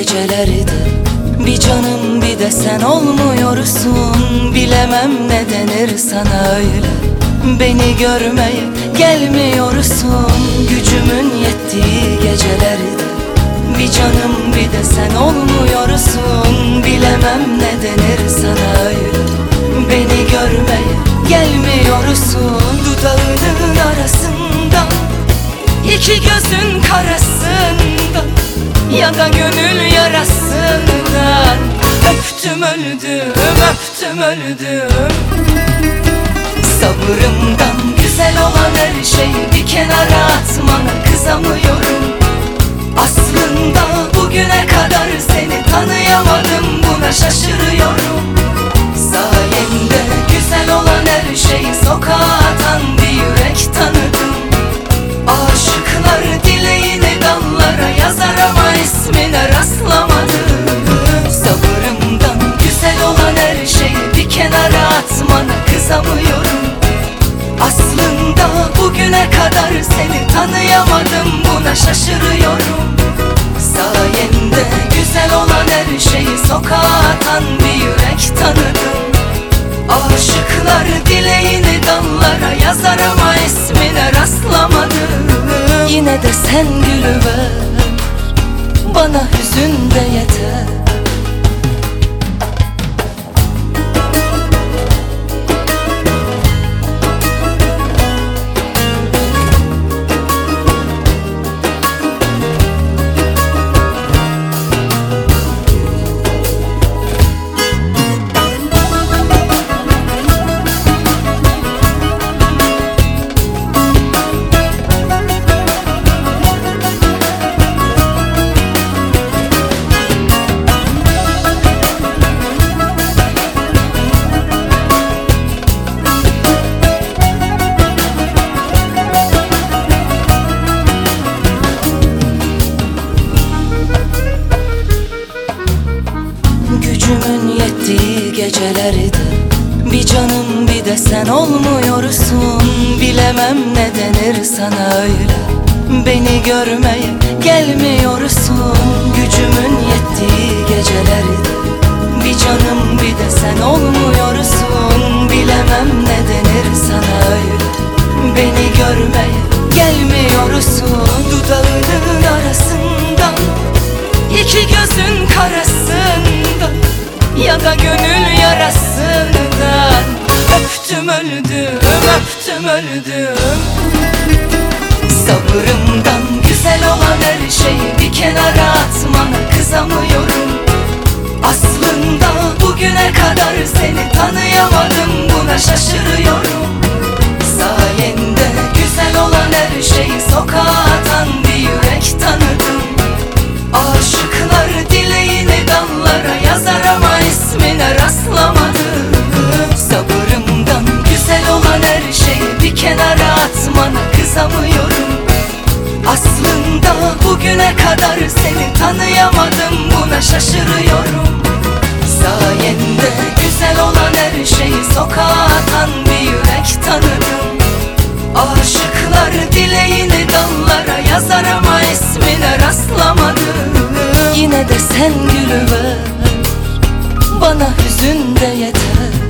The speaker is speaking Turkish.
geceleri de bir canım bir de sen olmuyorsun. Bilemem ne denir sana öyle, beni görmeye gelmiyorsun. Gücümün yettiği geceleri de bir canım bir de sen olmuyorsun. Bilemem ne denir sana öyle, beni görmeye gelmiyorsun. Dudağının arasından, iki gözün karasından, ya da gönül yarasından öptüm öldüm, öptüm öldüm. Sabrımdan güzel olan her şeyi bir kenara atmana kızamıyorum. Aslında bugüne kadar seni tanıyamadım, buna şaşırıyorum. Sayende güzel olan her şeyi sokağa atan bir yürek tanıdım. Aşıklar dileğini dallara yazar ama ismine rastlamadım. Sabrımdan güzel olan her şeyi bir kenara atmana kızamıyorum. Aslında bugüne kadar seni tanıyamadım, buna şaşırıyorum. Sayende güzel olan her şeyi sokağa atan bir yürek tanıdım. Aşıklar dileğini dallara yazar ama ismine rastlamadım. Yine de sen gülüver, bana hüzün de yeter. Gücümün yettiği geceleri de bir canım bir de sen olmuyorsun. Bilemem ne denir sana öyle, beni görmeye gelmiyorsun. Gücümün yettiği geceleri de bir canım bir de sen olmuyorsun. Bilemem ne denir sana öyle, beni görmeye gelmiyorsun. Dudağının arasından, iki gözün karasından, ya da gönül yarasından öptüm öldüm, öptüm öldüm. Sabrımdan güzel olan her şeyi bir kenara atmana kızamıyorum. Aslında bugüne kadar seni tanıyamadım, buna şaşırıyorum. Sayende güzel olan her şeyi sokağa atan bir yürek tanıdım. Aşıklar dileğini dallara yazar ama ismine rastlamadım. Sabrımdan güzel olan her şeyi bir kenara atmana kızamıyorum. Aslında bugüne kadar seni tanıyamadım, buna şaşırıyorum. Sayende güzel olan her şeyi sokağa atan bir yürek tanıdım. Aşıklar dileğini dallara yazar ama ismine rastlamadım. Yine de sen gülüver, bana hüzün de yeter.